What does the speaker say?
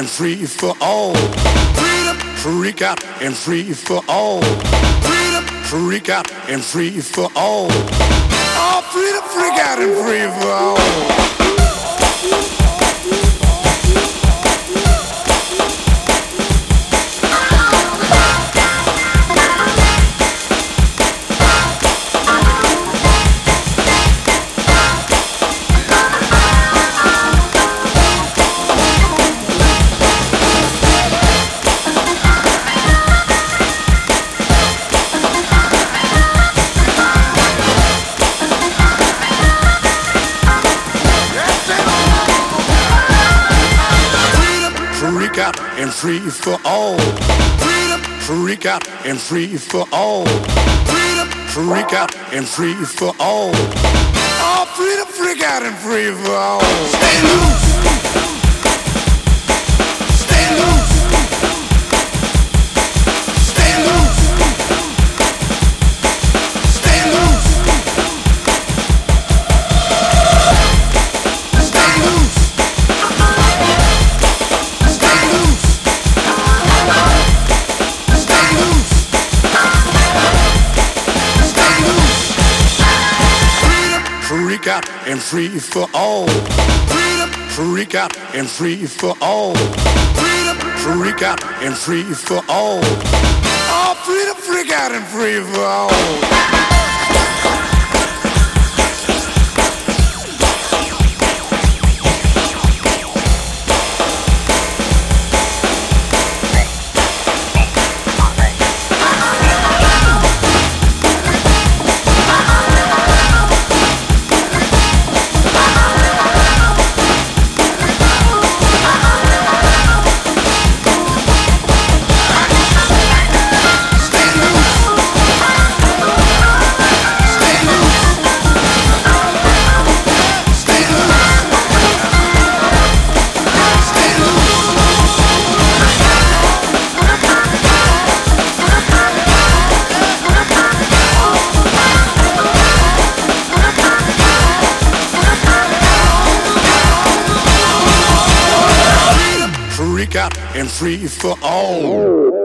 free for all. Freedom, freak out and free for all. Freedom, freak out and free for all. Oh, freedom, freak out and free for all. Freak out and free for all. Freedom, freak out and free for all. Freedom, freak out and free for all. Oh, freedom, freak out and free for all. Stay loose. Stay loose. Stay loose. Stay loose. Stay loose. Freak out and free for all. Freedom, freak out and free for all. Freedom, freak out and free for all. Oh, freedom, freak out and free for all. Freak out and free for all.